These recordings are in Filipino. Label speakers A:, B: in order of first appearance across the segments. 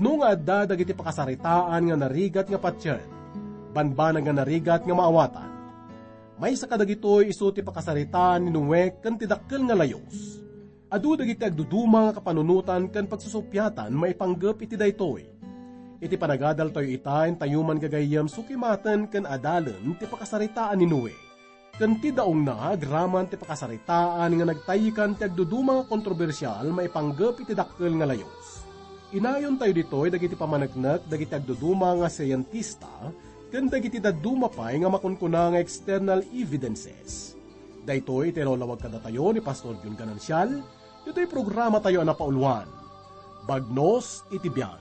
A: Pudno nga adda dagiti pakasaritaan nga narigat nga patyan, banbanag nga narigat nga maawatan. May sa kadagitoy iso ti pakasaritaan ni Noe kan tidakkel nga layos. Adu dagiti agduduma nga kapanunutan kan pagsusupyatan maipanggep iti daytoy. Iti panagadal tayo itayin tayuman gagayam sukimaten kan adalan ti pakasaritaan ni Noe. Kan ti daong na agraman ti pakasaritaan nga nagtayikan ti agduduma nga kontrobersyal maipanggep iti dakkel nga layos. Inayon tayo ditoy dagiti pamanagnak dagiti agduduma nga siyentista ken dagiti daduma pay nga makunkuna nga external evidences. Daytoy iti lawag kada tayo ni Pastor Jun Ganancial. Dito'y programa tayo na pauluan. Bagnos iti biyag.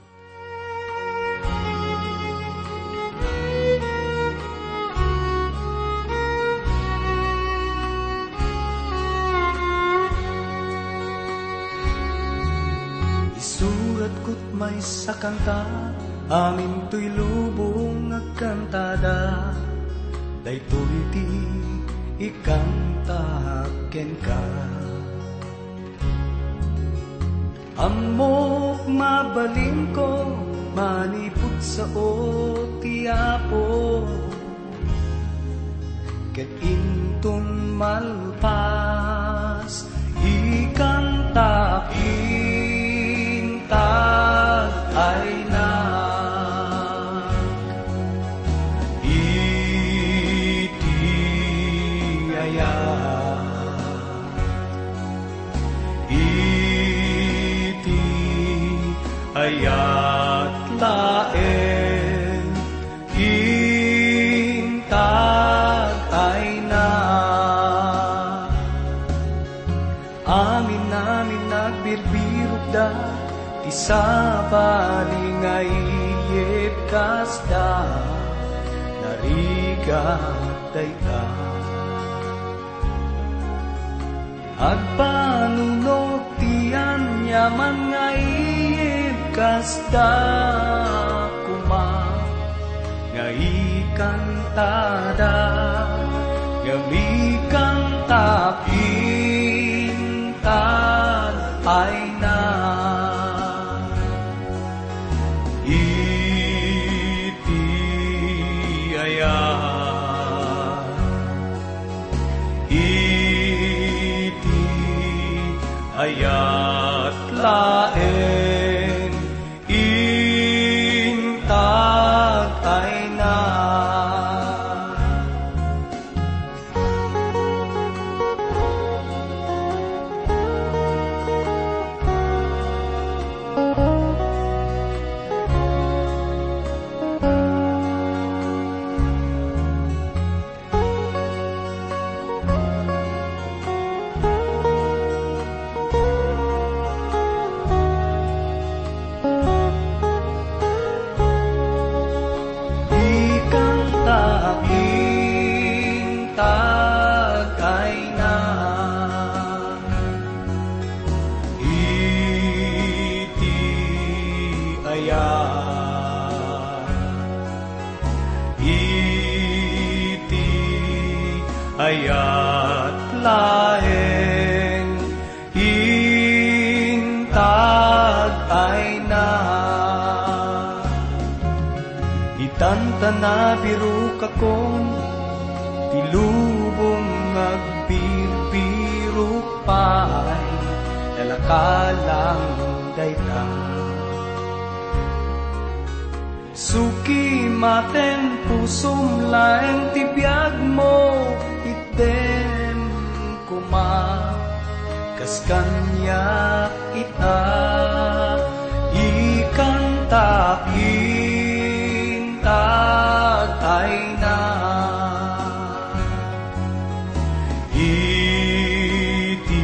B: Isurat ko't may sakanta, amin to'y lubong agkantada. Daytoy ti ikanta ken ka. Amok mabalin ko, manipod sa o tiapo. Ket intun malpas, ikanta intag ay na. Iti ayat laen intag ay na. Amin namin nagbirbirok da ti sabaling ay yebkas da narigat dayta. Agpanunod tiyan yaman ngay kasda kuma ngaikan tada ngamikan tapintan ay na. Iti ayat laen intag ay na. Ayat laen intag ay na. Itantana biru kakon tilubong agbirbiruk pay dalakalang dayta. Suki maten pusum laeng tibiyag mo item kuma kas kanya ita ikanta intag ay na. Iti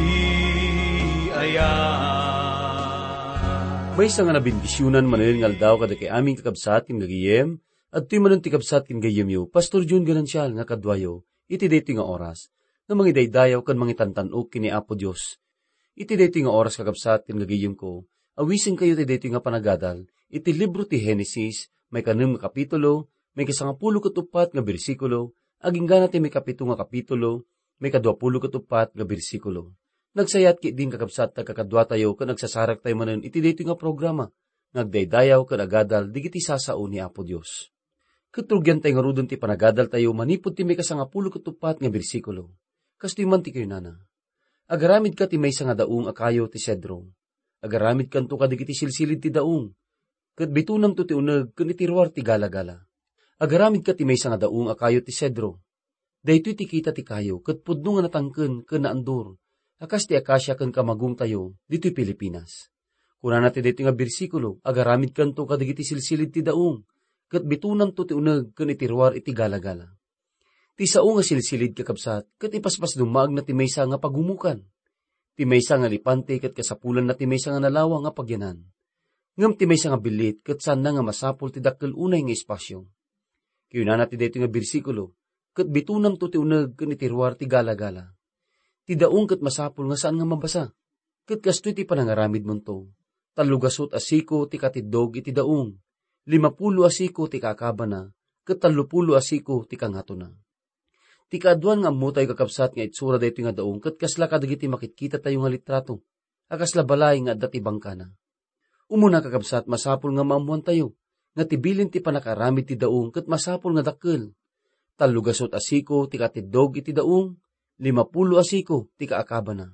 B: ayat
C: may isa nga nabindisyonan manilingal daw kada kay aming kakabsat kin gagiyem at tuy manon ti kabsat kin gagiyem yu Pastor Jun Ganancial nga kadwayo iti deti nga oras nga mangidaydayaw kan mangitantanok kini Apo Dios. Iti deti nga oras kakabsat kin gagiyem ko awisin kayo ti deti nga panagadal iti libro ti Genesis may kanem nga kapitulo may kasangapulo katupat nga bersikulo aging gana ti may kapito nga kapitulo may kadwapulo katupat nga bersikulo. Nagsayat ki din kakabsat tagkakadwa tayo kung nagsasarak tayo manan iti dito nga programa. ngagdaydayaw ken agadal digiti sasao ni Apo Dios. Katrugyan tayo nga rudon ti panagadal tayo manipod ti may kasangapulo katupat nga bersikulo. Kastoy man ti kayo nana. Agaramid ka ti may nga daong akayo ti sedro. Agaramid kanto ka digiti silsilid ti daong. Ket bitunam to ti uneg ken itirwar ti galagala. Agaramid ka ti may nga daong akayo ti sedro. Daytoy ti kita ti kayo ket pudno nga natangken ken naandur. Akas ti akasya ken kamagong tayo dito'y Pilipinas. Kuna natin dito nga bersikulo, agaramid kanto kadigiti silsilid ti daong, ket bitunam to ti uneg ken itirwar iti galagala. Ti sao nga silsilid kakabsat, ket ipaspas dumag na ti maysa nga pagumukan. Ti maysa nga lipante ket kasapulan na ti maysa nga nalawa nga pagyanan. Ngem ti maysa nga bilit ket saan na nga masapol ti dakkel unay nga espasyo. Kayuna natin dito nga bersikulo, ket bitunam to ti uneg ken itirwar ti galagala. Ti daong ket masapol nga saan nga mabasa. Ket kastoy ti panangaramid mon to. Talugasot asiko ti katiddog iti daong. 50 asiko ti kakabana. Ket 30 asiko ti kangatona. Ti kaadwan nga ammo tayo kakabsat nga itsura dayto nga daong ket kasla kadagiti makitkita tayo nga litrato. Akasla balay nga adda ti bangkana. Umuna kakabsat masapol nga maamuan tayo. Nga tibilin ti panakaramid ti daong ket masapol nga dakkel. Talugasot asiko ti katiddog iti daong. 50 asiko ti kaakabana.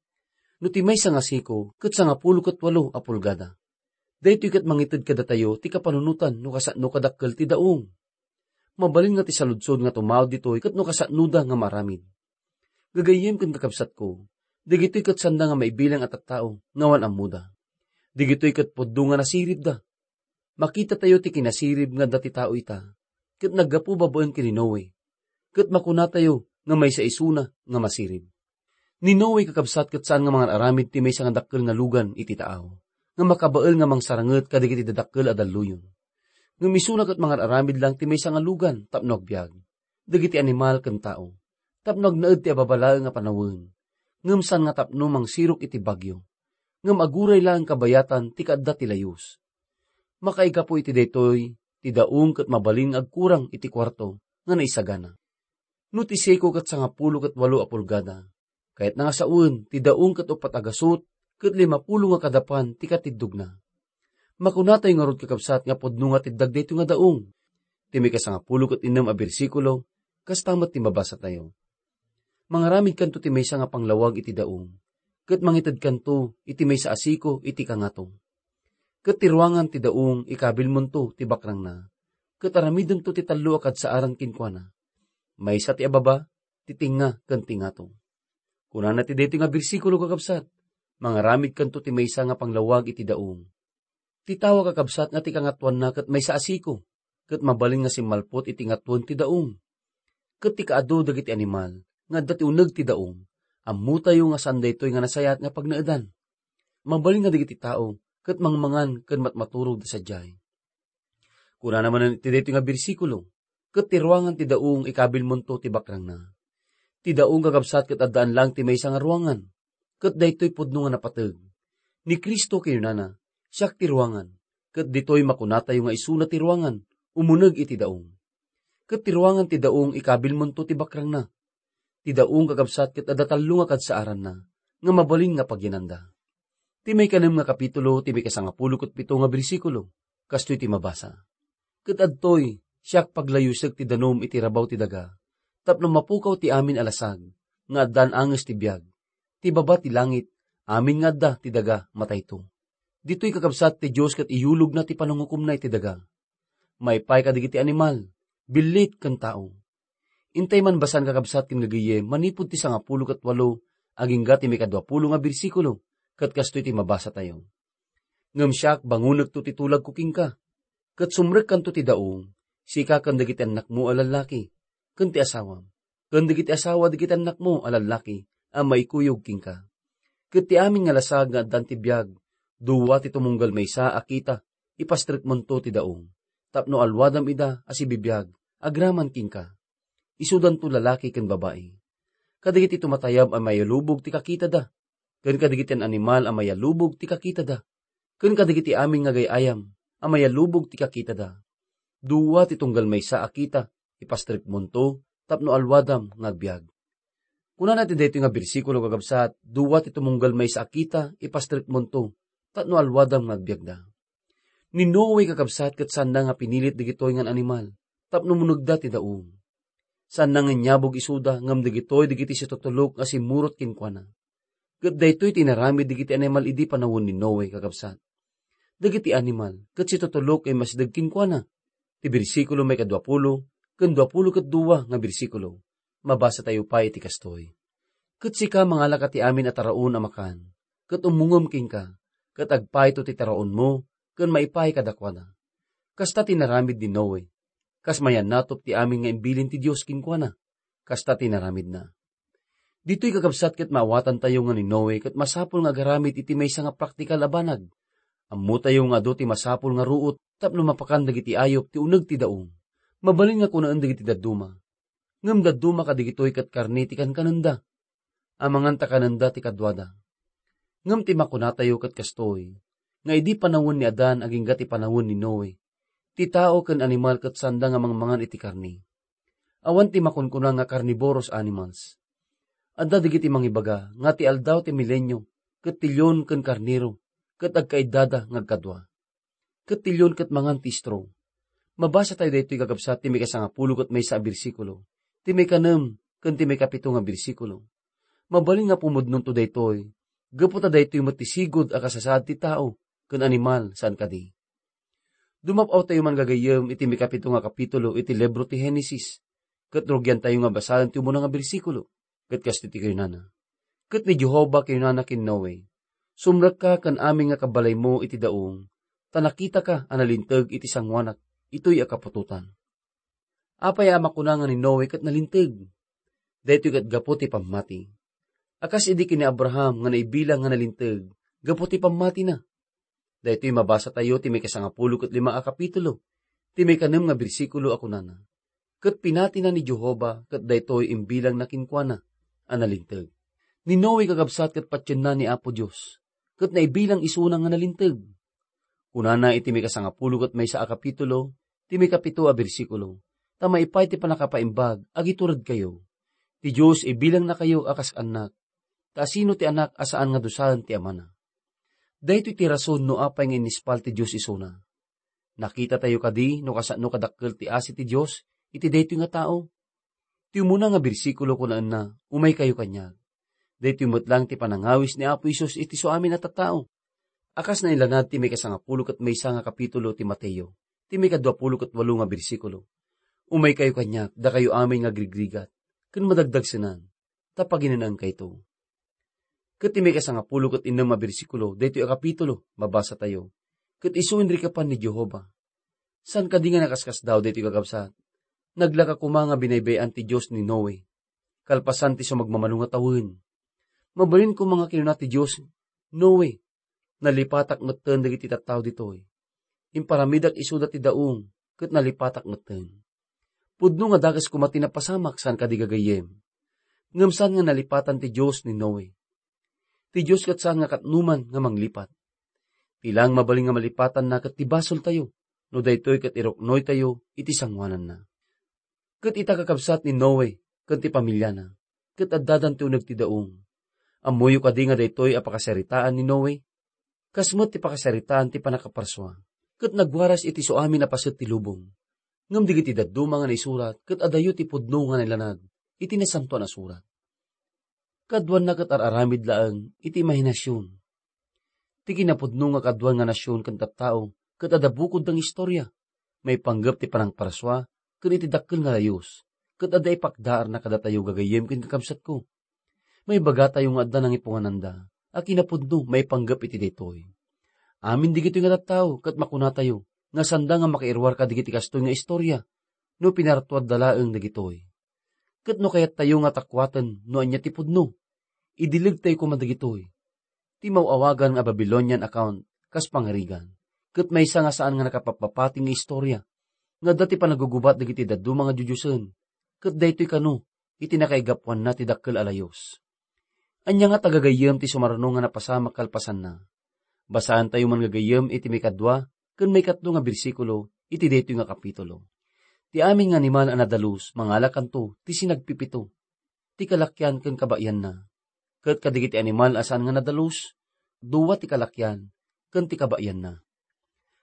C: No ti maysa nga asiko, ket 98 a pulgada. Daytoy ket mangited kada tayo ti kapanunutan no kasano kadakkel ti daong. Mabalin nga ti saludsod nga tumawd ditoy ket no kasano da nga maramid. Gagayem ken kakabsat ko, digitoy ket sanda nga maibilang at tattao ngawan ammuda. Digitoy ket puddo nga nasirib da. Makita tayo ti kinasirib nga dati tao ita, ket naggapu babaen ken ni Noe. Ket makuna tayo nga may sa isuna nga masirib. Ni Noe kakabsat ket saan nga mga aramid ti may nga dakkel nga lugan iti taaw, nga makabael nga mangsaranget kadigiti dadakkel a dalluyon. Nga misuna ket mga aramid lang ti may nga lugan tapno agbiag, dagiti animal ken tao, tapno agnaed ti ababalaeng nga panawon, ngem saan nga tapno mangsirok iti bagyo, ngem aguray lang kabayatan ti kaadda ti layos. Makaiga po iti daytoy, ti daong ket mabalin agkurang iti kwarto nga naisagana. No ti seko ket 10 ket 8 a pulgada. Kahit nga saun, ti daong ket 4 agasot, ket 50 nga kadapan, ti katiddog na. Makunatay nga rod kakabsat nga pudno nga tiddag dayto nga daong. Ti may 10 ket 6 a bersikulo, kas tamat ti mabasa tayo. Mangaramid kanto ti maysa nga panglawag iti daong, ket mangited kanto iti maysa asiko iti kangato. Ket ti ruangan ti daong ikabil monto ti bakrang na, ket aramiden to ti 3 a kadsaaran kinkwana. Maysa ti ababa, ti tinga ken tingato. Kuna na ti dayto nga bersikulo kakabsat, mangaramid kanto ti maysa nga panglawag iti daong. Ti tawa kakabsat nga ti kangatuan na ket maysa asiko, ket mabalin nga simmalpot iti ngatuan ti daong. Ket ti kaado dagiti animal, nga dati uneg ti daong, ammo tayo nga saan daytoy nga nasayat nga pagnaedan. Mabalin nga dagiti tao, ket mangmangan ken matmaturog da sadyay. Kuna naman ti dayto nga bersikulo, ket ti ruangan ti daong ikabil monto ti bakrang na. Ti daong kakabsat ket addaan lang ti maysa nga ruangan, ket daytoy pudno nga napateg. Ni Kristo kayo nana, siyak ti ruangan, ket ditoy makunatayo nga isuna ti ruangan, umuneg iti daong. Ket ti ruangan ti daong ikabil monto ti bakrang na. Ti daong kakabsat ket adda 3 nga kadsaaran na, nga mabalin nga pagyananda. Ti may 6 nga kapitulo, ti may 10 ket 7 nga bersikulo, kastoy ti mabasa. Ket adtoy, siyak paglayuseg ti danom iti rabaw ti daga, tapno mapukaw ti amin alasag, nga addan anges ti biag, ti baba ti langit, amin nga adda ti daga matayto. Dito'y kakabsat ti Diyos ket iyulog na ti panungukom na iti daga. Maypay kadigiti animal, bilit ken tao. Intay man basan kakabsat ken gagayem manipud ti 10 ket 8 agingga ti may 20 nga bersikulo, ket kastoy ti mabasa tayo. Ngem siak banguneg to ti tulag ko kingka, ket sumrek kanto ti daong, sika ken dagiti anak mo a lalaki, ken ti asawam, ken dagiti asawa dagiti anak mo a lalaki, a maikuyog kingka. Ket ti amin nga lasag nga addan ti biag, duwa ti tumunggal maysa akita, ipastrik monto ti daong, tapno alwadam ida a si bibiyag, agraman kingka. Isudan to lalaki ken babae. Kadagiti tumatayab a mayalubog ti kakita da, ken kadagiti an animal a mayalubog ti kakita da, ken kadagiti amin nga gayayam a mayalubog ti kakita da. Duwa ti tunggal maysa akita, ipastrik monto, tapno alwadam ngagbiag. Kuna natin dito nga bersikulo kakabsat, duwa ti tumunggal maysa akita, ipastrik monto, tapno alwadam ngagbiag da. Ni Noe kakabsat kat sanda nga pinilit digitoy ngan animal, tapno munugda ti daong. Sanda nga nyabog isuda ngam digitoy digiti si tutulok nga simurot kinkwana. Kat daytoy tinaramid digiti animal idi panawon ni Noe kakabsat. Digiti animal, kat si tutulok ay mas dagkinkwana. Ti bersikulo may kadwapulo, kan 20 nga bersikulo. Mabasa tayo pa iti kastoy. Kat sika mangalaka ti amin at taraon amakan, kat umungam king ka, kat agpay to ti taraon mo, kan maipay kadakwana. Kasta tinaramid ni Noe, kas mayan natop ti amin nga imbilin ti Diyos kinkwana, kasta tinaramid na. Dito'y kakabsat kat maawatan tayo nga ni Noe, kat masapol nga garamid iti maysa nga praktikal abanag. Ammo tayo nga do ti masapol nga ruot, tapno mapakan dagiti ayop ti uneg ti daong. Mabalin nga kunaan dagiti daduma. Ngem daduma kadigitoy kat karni ti kananda. Amangan ta kananda ti kadwada. Ngem ti makunatayo kat kastoy, nga idi panawon ni Adan aging gati panawon ni Noe. Ti tao ken animal kat sanda nga mangmangan iti karni. Awan ti makunkuna nga carnivorous animals. Adda digiti mangibaga nga ti aldaw ti milenyo, ket tilyon ken karniro, ket agkaidada ngagkadwa. Ket tilyon ket mangan ti straw. Mabasa tayo daytoy kakabsat ti may kasangapulo ket may sa bersikulo. Ti may kanem ken ti may 7 nga bersikulo. Mabalin nga pumudnon to daytoy. Gapu ta daytoy matisigod a kasasad ti tao ken animal saan kadi. Dumapaw tayo man gagayem iti may 7 nga kapitulo iti libro ti Henesis. Ket rugyan tayo nga basahan ti umuna nga bersikulo. Ket kasti ti kayo nana. Ket ni Jehova kayo nana kin Noe. Sumrek ka kan aming nga kabalay mo iti daong. Tanakita ka analinteg iti sangwanak. Ito'y akapututan. Apay amakunangan ni Noe kat nalinteg. Daytoy kat gapu ti pamati. Akas idi kini Abraham nga naibilang nga nalinteg. Gapu ti pamati na. Daytoy mabasa tayo ti may 15 nga kapitulo. Ti may 6 nga bersikulo ako nana. Kat pinati na ni Jehova kat daytoy imbilang na kinkwana. Analinteg. Ni Noe kagabsat kat patyan na ni Apo Diyos. Kat naibilang isuna nga nalinteg. Kunana iti may 10 kat may sa kapitulo, ti may 7 a bersikulo. Ta maipay ti panakapaimbag, agiturad kayo. Ti Diyos ibilang na kayo akas anak. Ta sino ti anak asaan nga dusahan ti amana. Daytoy ti rason no apay nga inispal ti Diyos isuna. Nakita tayo kadi no kasano kadakkel ti asi ti Diyos, iti daytoy nga tao. Ti umuna nga bersikulo kunaan na, umay kayo kanyag. Daytoy metlang ti panangawis ni Apo Isus iti so amin at tao. Akas na ilanad ti may 10 kat may 1 nga kapitulo ti Mateo, ti may 28 nga bersikulo. Umay kayo kanyak, da kayo amay nga grigrigat, kun madagdag sinan, tapaginanang kayto. Kat ti may 10 kat 6 nga bersikulo, daytoy a kapitulo, mabasa tayo. Kat isuinri ka pa ni Jehova. San ka di nga nakaskas daw daytoy kagabsat? Naglaka kumanga binaybayan ti Diyos ni Noe. Kalpasan ti sumagmamanong nga tawin. Mabalin ko mga kinuna ti Diyos, Noe, nalipatak ngeten dagiti tattao ditoy. Imparamidak isuda ti daong, ket nalipatak ngeten. Pudno nga dagas kumati na pasamak saan kadigagayem. Ngem saan nga nalipatan ti Dios ni Noe. Ti Dios ket saan nga katnuman nga manglipat. Tilang mabaling nga malipatan na ket tibasol tayo, no daytoy ket iroknoy tayo iti sangwanan na. Ket ita kakabsat ni Noe, ket ti pamilya na, ket addadan ti uneg ti daong. Amuyo kadi nga daytoy a pakasaritaan ni Noe. Kasmet ti pakasaritaan ti panakaparswa. Ket nagwaras iti so amin na paset ti lubong. Ngem digiti dadduma nga naisurat, ket adayo ti pudno nga nilanad, iti nasanto na surat. Kadwan na ket araramid laeng, iti imahinasyon. Ti kinapudno nga kadwan nga nasyon ken tattao, ket adabukod ng istorya. May panggap ti panangparswa, ket iti dakkel nga layos, ket ada ipakdaar na kadatayo gagayem ken kakabsat ko. May baga tayo nga adda nang ipungananda. Akinapudno may panggap iti daytoy. Amin digito nga tattao ket makuna tayo nga sanda nga makairwar ka digiti kastoy nga istorya no pinartuad dalaeng dagitoy. Ket no kayat tayo nga takwaten no anya ti pudno. Idilig tayo kumadagitoy. Ti mauawagan nga Babylonian account kas pangarigan. Ket maysa nga saan nga nakapapapating nga istorya nga dati pa nagugubat digiti daddu mga jujusen. Ket daytoy kano iti nakaigapuan na ti dakkel alayos. Anya nga tagagayem ti sumarno nga napasamak kalpasan na. Basaan tayo man gagayem iti may 2 ken may 3 nga bersikulo iti daytoy nga kapitulo. Ti amin nga animal anadalus mangalakan to ti sinagpipito. Ti kalakyan ken kabayan na. Ket kadigiti animal asan nga nadalus 2 ti kalakyan ken ti kabayan na.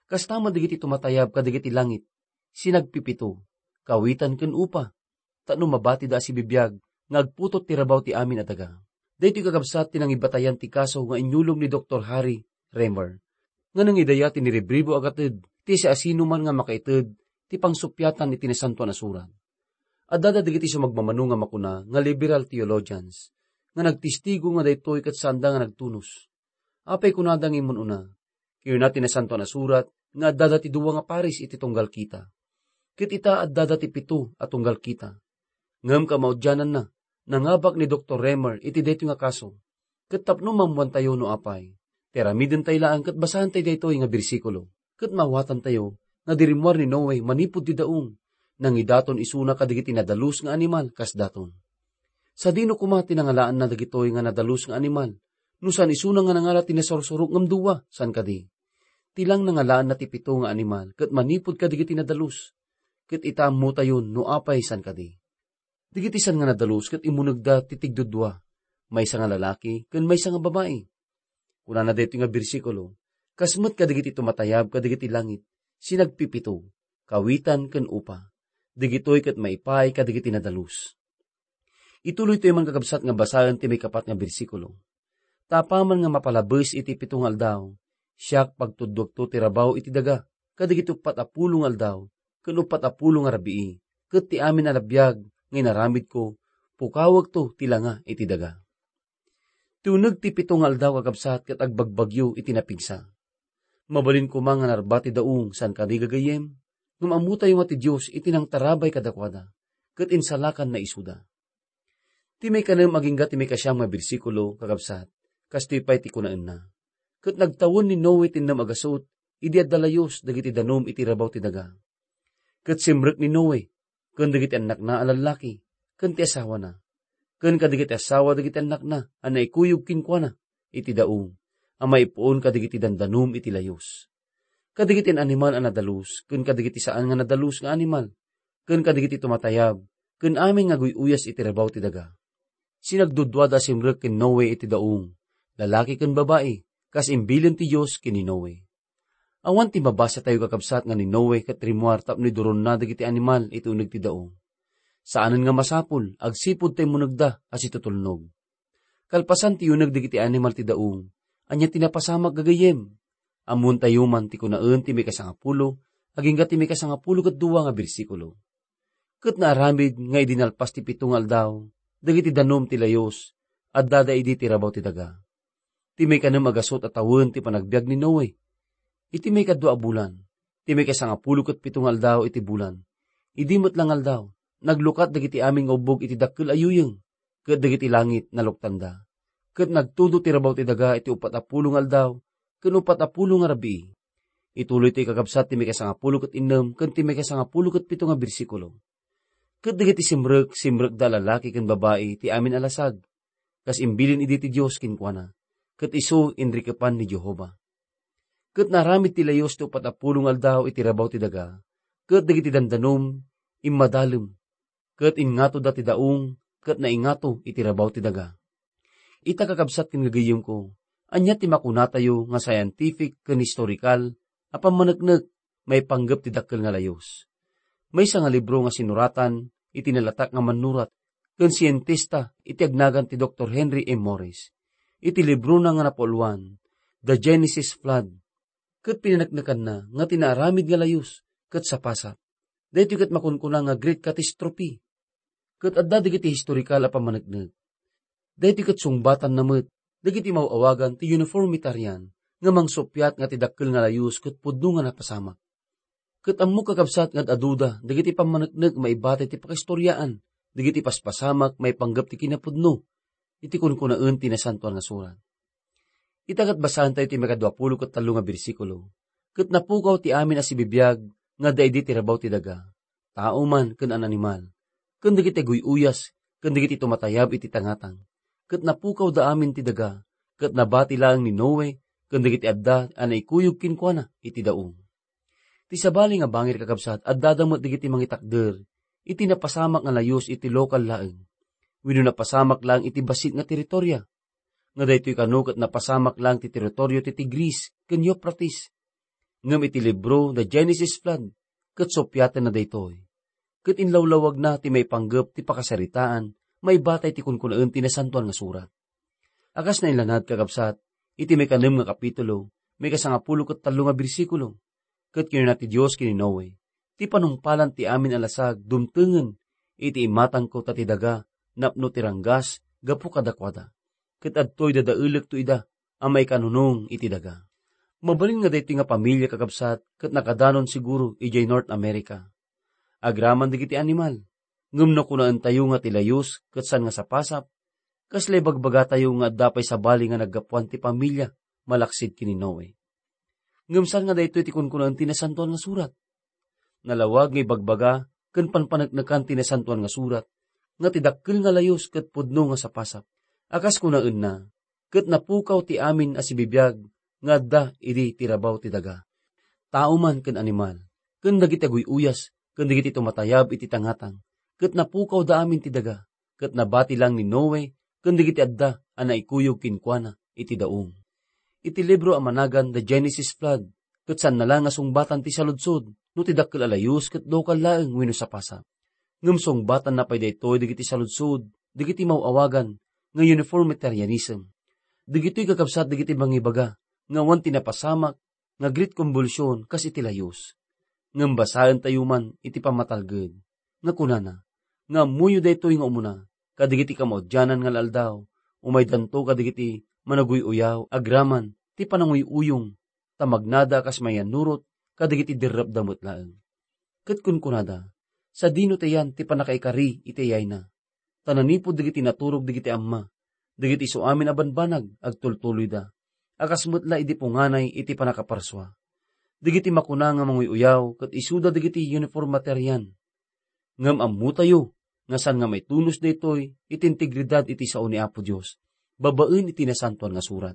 C: Kastama digiti tumatayab kadigiti langit, sinagpipito, kawitan ken upa, tano mabati da si bibiyag, ngagputot ti rabaw ti amin ataga. Dahito kakabsat tinangibatayan ti kaso nga inyulong ni Dr. Harry Remer, nga nang idaya tiniribribo agatid, ti si asino man nga makaited, ti pangsupyatan ni tinasantuan asuran. At dadadigiti siya magmamano nga makuna, nga liberal theologians, nga nagtistigo nga daytoy kat sanda nga nagtunos. Apay kunadang imun una, kayo natin na santuan asurat, nga dadati duwa nga paris iti tunggal kita. Kit ita at dadati pito at tunggal kita. Ngam ka maudyanan na, nangabak ni Dr. Remer iti dayto nga kaso. Kat tapno mamuan tayo no apay. Teramidin tayo laan kat basahan tayo daytoy nga bersikulo. Kat mawatan tayo, nga dirimuar ni Noe manipod ti daong, nang idaton isuna kadigiti nadalus nga animal kas daton. Sa dino kumati nangalaan na dagitoy nga nadalus nga animal, nusan isuna nga nangalat ti nasorsorok ngam duwa, san kadi. Tilang nangalaan na ti pito nga animal, kat manipod kadigiti nadalus, kat itaam mo tayo no apay san kadi. Digiti san nga nadalus, kat imunagda titigdudwa, may nga lalaki, kan may nga babae. Kuna na dito nga bersikulo, kasmat kadigiti tumatayab kadigiti langit, sinagpipito, kawitan kan upa, digitoy kat maipay kadigiti nadalus. Ituloy to yung man kakabsat nga basahan ti may kapat nga bersikulo. Tapaman nga mapalabes iti pitong aldaw, siyak pagtudok to tirabaw iti daga, kadigiti upat apulong aldaw, kan upat apulong arabii, kat ti amin alabiyag, ngay naramid ko, pukawag to tilanga iti daga. Tunag ti pitong aldaw kakabsat kat agbagbagyo iti napigsa. Mabalin ko mga narbati daung san kadigagayem, ngamamuta yung ati Diyos iti nang tarabay kadakwada, kat insalakan na isuda. Ti may kanam agingga ti may kasyang mga bersikulo kakabsat, kastoy pa'y ti kunaan na. Kat nagtawon ni Noe tinam agasot, idi adalayos dagiti danom iti rabaw ti daga. Kat simrek ni Noe, kan dagiti anak na alalaki, kan ti asawa na. Kan kadigiti asawa dagiti anak na, anay kuyog kinkwa na, iti daong, amay ipuon kadigiti dandanom iti layos. Kadigiti an animal ang nadalus, kan kadigiti saan nga nadalus nga animal, kan kadigiti tumatayab, kan aming nga guyuyas iti rabaw ti daga. Sinagdudwada simrek kin Noe iti daong, lalaki kan babae, kas imbilin ti Diyos kin ni Noe. Awan ti mabasa tayo kakabsat nga ni Noe kat rimuar tapno duron na dagiti animal iti uneg ti daong. Saanan nga masapul, agsipod tayo munagda as itutulnog. Kalpasan ti uneg dagiti animal ti daong, anya tinapasamak gagayem. Amun tayo man ti kunaan ti may kasangapulo, aging ti may kasangapulo kat duwa nga bersikulo. Kat naaramid nga idinalpas ti pitong aldaw, dagiti danom ti layos, at dada idi ti rabaw ti daga. Ti may kanam agasot at tawon ti panagbiag ni Noe. Iti may kadwa bulan, ti may kasangapulo kat pitong aldaw iti bulan. Idimot lang aldaw, naglukat dagiti aming ubog iti dakkel ayuyeng, kat dagiti langit naluktanda. Kat nagtudo ti rabaw ti daga iti upat apulong aldaw, kat upat apulong arabi. Ituloy ti kakabsat ti may kasangapulo kat innem, kat ti may kasangapulo kat pitong nga bersikulo. Kat dagiti simrek da lalaki kan babae ti amin alasag, kas imbilin idi ti Diyos kinkwana, kat iso inrikepan ni Jehova. Kat naramid ti layos ti upat apulong aldaw iti rabaw ti daga, kat dagiti dandanom imadalem, kat ingato da ti daong, kat naingato iti rabaw ti daga. Ita kakabsat kin gagayem ko, anya ti makunatayo nga scientific ken historical, apam maneknek may panggap ti dakkel nga layos. May nga libro nga sinuratan, iti nalatak nga manurat, ken siyentista, iti agnagan ti Dr. Henry M. Morris. Iti libro na nga napoluan, The Genesis Flood. Kat pinanaknakan na, nga tinaaramid nga layos, kat sapasat. Dahito kat makunkuna nga great catastrophe. Kat adda digiti historical a pamanagnig. Dahito kat sungbatan namit, digiti mauawagan ti uniformitarian, nga mangsopyat nga ti dakkel nga layos, kat pudno nga napasamak. Kat ammo kakabsat nga aduda, digiti pamanagnig maibate ti pakastoryaan, digiti paspasamak may panggap ti kinapudno, iti kunkunaan ti nasantuan nga surat. Itagat basahan tayo ti makadwapulo kat talo nga bersikulo, kat napukaw ti amin as ibibiyag, nga daidi ti rabaw ti daga, tao man ken an animal, ken digiti guyuyas, ken digiti tumatayab iti tangatang, kat napukaw da amin ti daga, kat nabati lang ni Noe, ken digiti adda anay kuyog kinkwana iti daong. Ti sabali nga bangir kakabsat, at dadamot digiti mangitakder, iti napasamak nga layos iti lokal laeng. Wino napasamak lang iti basit nga teritorya. Nga daytoy kanukat napasamak lang ti teritoryo ti Tigris, ken Euphrates. Ngam iti libro na Genesis flood, kat sopyatan na daytoy. Kat inlawlawag na ti may panggap ti pakasaritaan, may batay ti kunkunaan ti nasantuan nga surat. Akas na ilanad kakabsat, iti may 6 nga kapitulo, may 13 ket 3 nga bersikulo. Kat kinuna ti Diyos kini Noe, ti panungpalan ti amin alasag, dumtengen, iti imatang ko tati daga, napno ti ranggas, gapu kadakwada. Kat adtoy dadaulek to ida, amay kanunong iti daga. Mabalin nga daytoy nga pamilya kakabsat, kat nakadanon siguro ijay North America. Agraman digiti animal, ngumno kunaan tayo nga tilayos, kat san nga sa pasap, kaslay bagbaga tayo nga dapay sa bali nga naggapuan ti pamilya, malaksid kini Noe. Ngumsan nga daytoy ti kunkunaan ti nasantuan nga surat. Nalawag nga bagbaga, ken panpanagnakan ti nasantuan nga surat, nga tidakkel nga layos ket pudno nga sa pasap. Akas kunaan na, ket napukaw ti amin as ibibiyag, nga da iti tirabaw ti daga. Tao man ken animal, ken dagiti aguyuyas, ken dagiti tumatayab iti tangatang, ket napukaw da amin ti daga, ket nabati lang ni Noe, ken dagiti adda ana ikuyog kinkwana iti daong. Iti libro a managan the Genesis flood, ket san nalang nga sungbatan ti saludsod, no ti dakkel alayos ket dokal laeng wenno sa pasap. Ngem sungbatan na pay daytoy dagiti saludsod, dagiti mauawagan nga uniformitarianism. Dagitoy kakabsat dagiti mangibaga, nga wan tinapasamak, nga great convulsion kas iti layos. Ngem basaen tayo man iti pamatalged, nga kunana, nga muyo daytoy nga umuna, kadigiti kamaudyanan nga laldaw, umay danto kadigiti managuy-uyaw, agraman, ti pananguyuyong, tamagnada kas mayanurot, kadigiti dirrap damot laeng. Ket kunkunada, sa dino tayan ti panakaikari itayay na, tananipod digiti naturog digiti amma, digiti so amin abanbanag, agtultuloy da, akas mutla iti punganay iti panakaparswa. Digiti makuna nga manguy-uyaw, ket isuda digiti uniformitarian. Ngem ammo tayo, nga san nga may tunos daytoy, iti integridad iti sao ni Apo Dios, babaen iti nasantuan nga surat.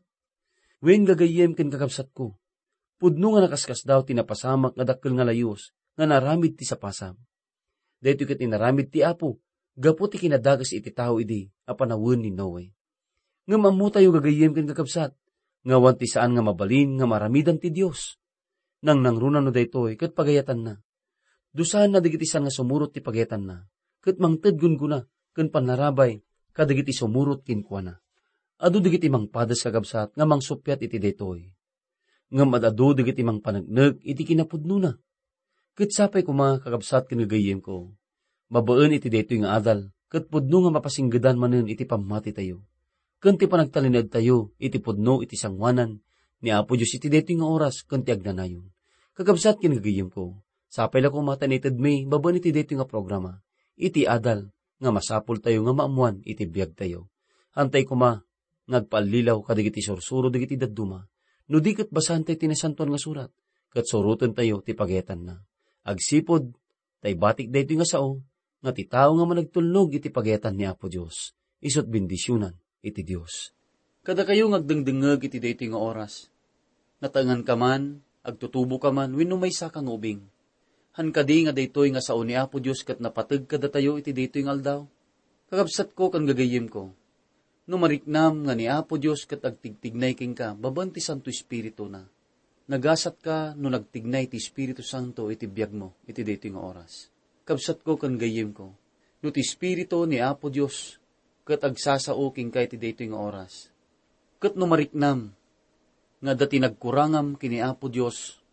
C: Wen gagayem ken kakabsat ko, pudno nga nakaskas daw tinapasamak nga dakkel nga layos, nga naramid ti sapasam. Daytoy ket inaramid ti Apo, gapu ti kinadagas iti tao idi, a panawon ni Noe. Ngem ammo tayo gagayem ken kakabsat, nga wan ti saan nga mabalin nga maramidan ti Dios. Nang nangrunan no daytoy ket pagayatan na. Dusan na digiti san nga sumurot ti pagayatan na, ket mangted gunguna ken panarabay kadigiti sumurot kinkwana. Adu digiti mangpadas kakabsat nga mangsupyat iti daytoy. Ngem adado digiti mangpanagneg iti kinapudno na. Ket sapay kuma kakabsat ken gagayem ko. Mabaen iti daytoy nga adal, ket pudno nga mapasinggedan manen iti pamati tayo. Ken ti panagtalined tayo iti pudno iti sangwanan ni Apo Dios iti daytoy nga oras ken ti agnanayon. Kakabsat ken gagayem ko. Sapay la ko matanited may babaen iti daytoy nga programa. Iti adal nga masapul tayo nga maamuan iti biag tayo. Antay kuma ngagpalilaw kadigiti sursuro digiti dadduma. No di ket basan tayo tinasantuan nga surat, ket suruten tayo ti pagayatan na. Agsipod tay batik daytoy nga sao, nga ti tao nga managtulnog iti pagayatan ni Apo Dios. Isot bendisyonan iti Dios. Kada kayo ngagdengdengeg iti daytoy nga oras. Natangan ka man, agtutubo ka man, wenno maysa kang ubing. Hankadi nga daytoy nga sao ni Apo Dios ket napateg kada tayo iti daytoy nga aldaw. Kakabsat ko kan gagayem ko. No mariknam nga ni Apo Dios ket agtigtignay king ka, baban ti Santo Espiritu na. Nagasat ka no nagtignay ti Espiritu Santo iti biag mo, iti daytoy nga oras. Kabsat ko kan gayem ko. No ti Espiritu ni Apo Dios ket agsasao king ka iti daytoy nga oras. Ket no mariknam nga dati nagkurangam kini Apo Dios,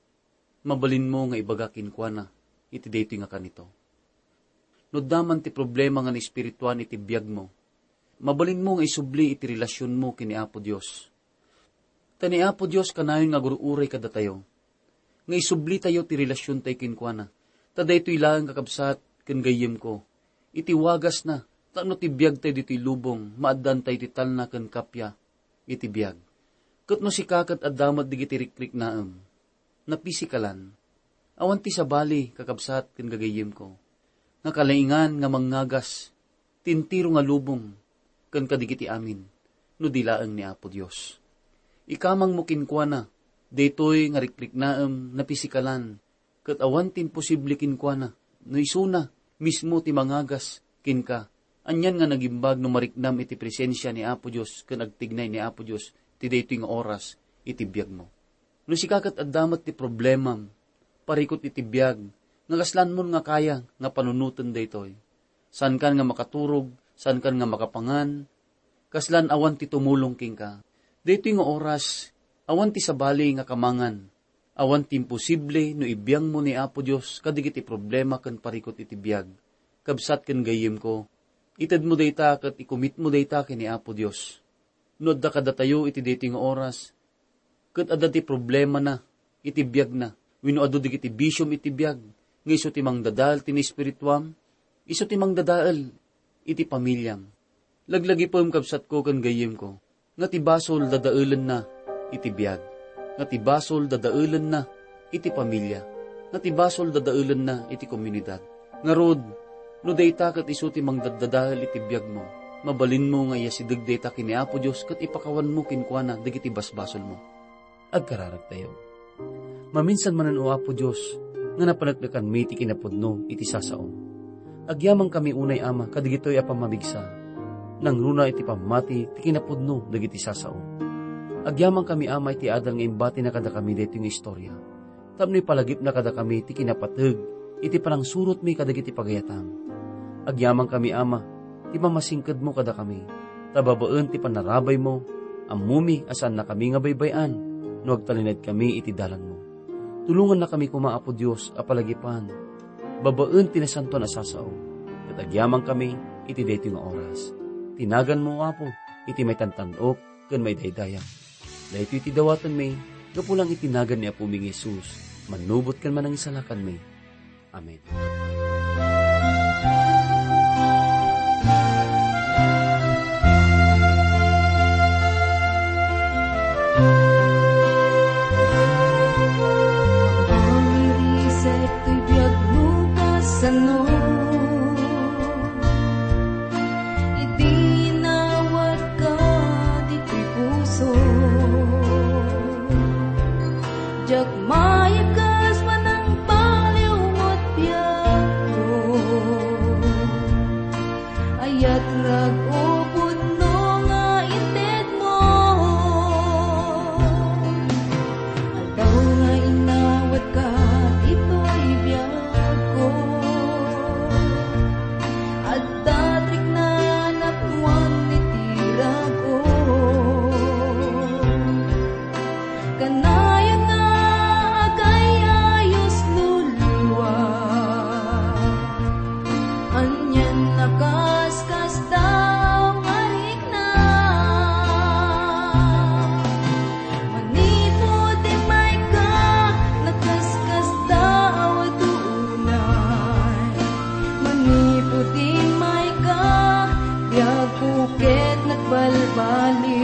C: mabalin mo nga ibaga kinkwana iti daytoy nga kanito. No daman ti problema nga ni espirituan iti biag mo, mabalin mo nga isubli iti relasyon mo kini Apo Dios. Tani Apo Dios kanayon nga guruuray kada tayo, nga isubli tayo ti relasyon tayo kinkwana. Ta daytoy lang kakabsat ken gayem ko, iti wagas na, tano ti biag tayo dito'y lubong, maaddan tayo ti talna ken kapya, iti biag. Ket no si kakat addamat digiti rikrik naem, napisikalan, awan ti sabali kakabsat ken gagayem ko, nga kalaingan nga mangngagas, tintiro nga lubong, ken kadigiti amin, no dilaeng ni Apo Dios. Ikamang mo kinkwana, daytoy nga rikrik naem napisikalan, ket awan tin posible kinkwana, no isuna, mismo ti mangagas, kinka, anyan nga nagimbag no mariknam iti presensya ni Apo Dios, ken agtignay ni Apo Dios, ti daytoy nga oras, iti biag mo. No si kakat addamat ti problemam, parikot iti biyag, nga kaslan mo nga kaya, nga panunutan daytoy. San kan nga makaturog, san kan nga makapangan, kaslan awan ti tumulong king ka. Daytoy nga oras, awan ti sabali nga kamangan, awan ti imposible no ibiyang mo ni Apo Diyos, kadigiti problema kan parikot iti biyag. Kabsat kan gayem ko, itad mo dayta kat ikumit mo dayta kini Apo Diyos. No adda kada tayo iti daytoy nga oras, kat adda ti problema na, iti biyag na, wino adu digiti bisyom iti biyag, nga iso timang dadal tini espirituam, iso timang dadaal iti pamilyam. Laglagi po yung kabsat ko kan gayem ko, nga ti basol dadaalan na iti biyag, nga ti basol dadaalan na iti pamilya, nga ti basol dadaalan na iti komunidad. Nga rod, no dayta kat iso timang dadadal iti biyag mo, mabalin mo nga yasidag dayta kini Apo Diyos kat ipakawan mo kinkwana digiti basbasol mo. Agkararag tayo. Maminsan manan o Apo Diyos, nga napanagnakan mi ti kinapudno iti sasaon. Agyamang kami unay Ama, kadigitoy apamamigsa, nang runa iti pamati ti kinapudno dagiti sasaon. Agyamang kami Ama iti adal nga imbati na kada kami dito yung istorya. Tapno'y palagip na kada kami ti kinapatag, iti panangsurot mi kadagiti pagayatang. Agyamang kami Ama, ti mamasingkad mo kada kami, tababaan ti panarabay mo, amumi asan na kami nga baybayan, no agtalinad kami iti dalan mo. Tulungan na kami kumaapo Diyos apalagipan, babaan tinasanto na sasao, at agyamang kami iti dayto nga oras. Tinagan mo Apo, iti may tantanok, kan may daydayang. Dayto iti dawatan may, gapulang itinagan ni Apo ming Jesus, manubot kan manang isalakan may. Amen.
D: Bukit nagbalbali